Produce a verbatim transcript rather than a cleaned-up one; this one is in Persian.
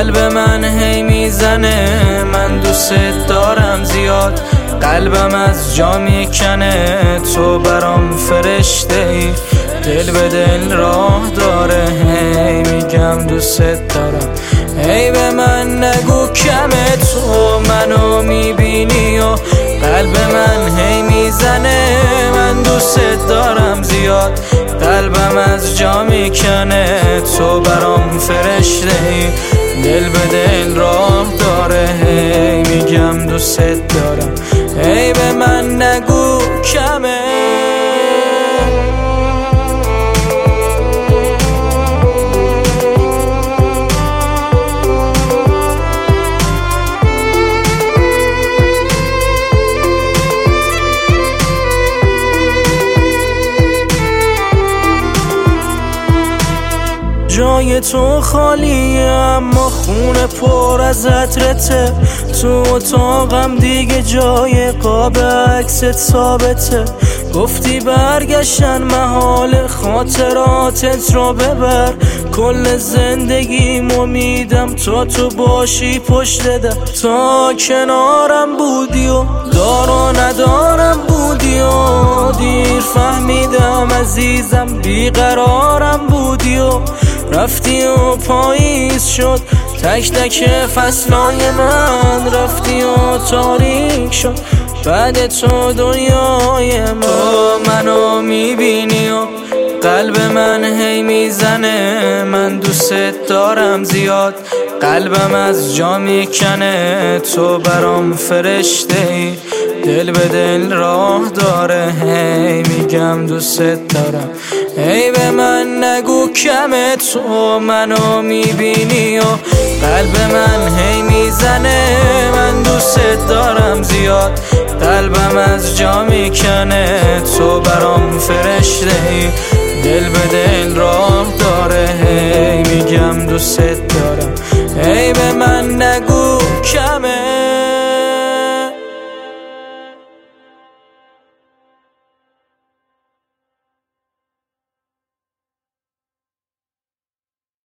قلب من هی میزنه، من دوست دارم زیاد، قلبم از جا میکنه، تو برام فرشته ای، دل به دل راه داره، هی میگم دوست دارم، هی به من نگو کمه، تو منو میبینی و قلب من هی میزنه، من دوست دارم زیاد، قلبم از جا میکنه، تو برام فرشته ای، دل به دل راه داره، هی میگم دوست دارم، هی به من نگو کمه. جای تو خالیه اما خونه پر از عطرته، تو اتاقم دیگه جای قاب عکست ثابته، گفتی برگشتن محال خاطراتت رو ببر، کل زندگیمو میدم تا تو باشی پشت در، تا کنارم بودی و دار و ندارم بودی و دیر فهمیدم عزیزم بیقرارم بودی و رفتی و پاییز شد تک تک فصلای من، رفتی و تاریک شد بعد تو دنیای من، تو منو میبینی و قلب من هی میزنه، من دوست دارم زیاد، قلبم از جا میکنه، تو برام فرشته ای، دل به دل راه داره، هی میگم دوست دارم، هی به من نگو کمه، تو منو میبینی و قلب من هی میزنه، من دوست دارم زیاد، قلبم از جا میکنه، تو برام فرشته ای، دل به دل راه داره، هی میگم دوست دارم،